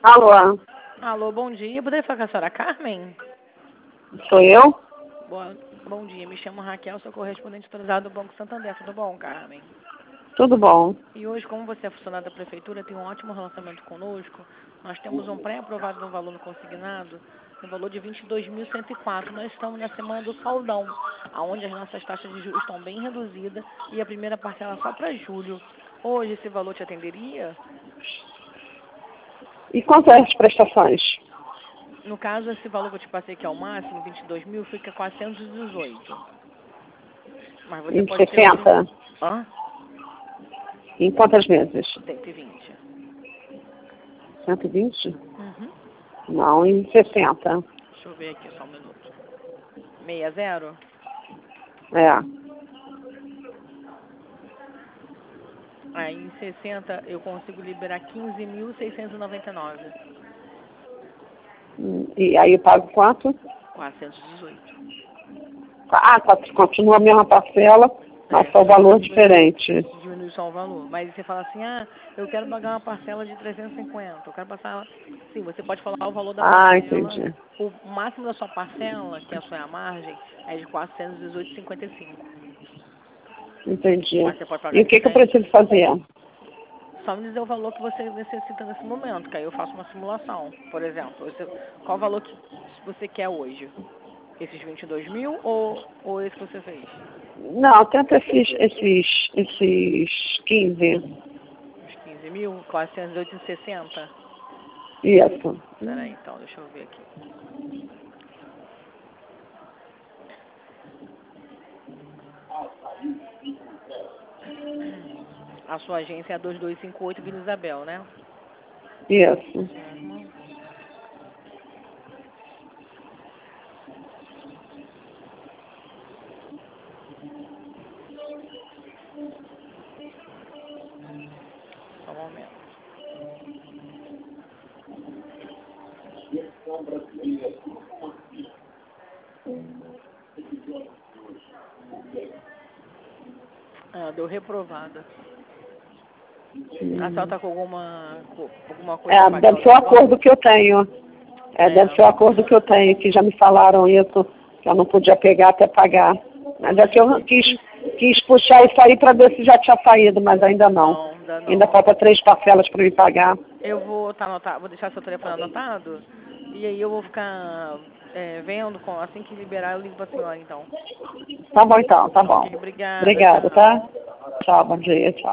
Alô, Alô, bom dia. Poderia falar com a senhora Carmen? sou eu? Bom dia, me chamo Raquel, sou correspondente autorizado do Banco Santander. Tudo bom, Carmen? Tudo bom? E hoje, como você é funcionário da Prefeitura, tem um ótimo relacionamento conosco, nós temos um pré-aprovado no valor no consignado, no valor de 22.104. Nós estamos na semana do saldão, onde as nossas taxas de juros estão bem reduzidas e a primeira parcela só para julho. Hoje, esse valor te atenderia? E quanto é as prestações? No caso, esse valor que eu te passei, que é o máximo, 22 mil, fica 418. Mas você Em pode ter um... 60? Hã? Em quantas vezes? 120. 120? Uhum. Não, em 60. Deixa eu ver aqui só um minuto. 60? É. Aí em 60 eu consigo liberar 15.699. E aí eu pago quanto? 418. Ah, continua a mesma parcela, mas só o valor diferente. Diminui só o valor. Mas você fala assim, eu quero pagar uma parcela de 350. Eu quero passar... Sim, você pode falar o valor da Ah, parcela. entendi. O máximo da sua parcela, que é a sua margem, é de 418,55. Entendi. Mas você pode pagar E o de que eu 300. preciso fazer? Só me dizer o valor que você necessita nesse momento, que aí eu faço uma simulação. Por exemplo, qual o valor que você quer hoje? Esses 22 mil ou esse que você fez? Não, tenta esses 15. Os 15 mil? 408,60? Isso. Peraí, então, deixa eu ver aqui. A sua agência é a 2258 Vila Isabel, né? Isso. Uhum. Só um momento. Deu reprovada. A senhora tá com alguma coisa a pagar Deve o ser o banco? acordo que eu tenho. Deve ser o acordo que eu tenho, que já me falaram isso, que eu não podia pegar até pagar. Mas é que eu quis puxar isso aí para ver se já tinha saído, mas ainda não. Não, ainda Ainda não. falta 3 parcelas para me pagar. Eu vou vou deixar seu telefone anotado e aí eu vou ficar vendo, assim que liberar eu ligo pra senhora então. Tá bom então, tá bom. Ok, obrigada, Obrigada, tchau. tá? Tchau, bom dia, tchau.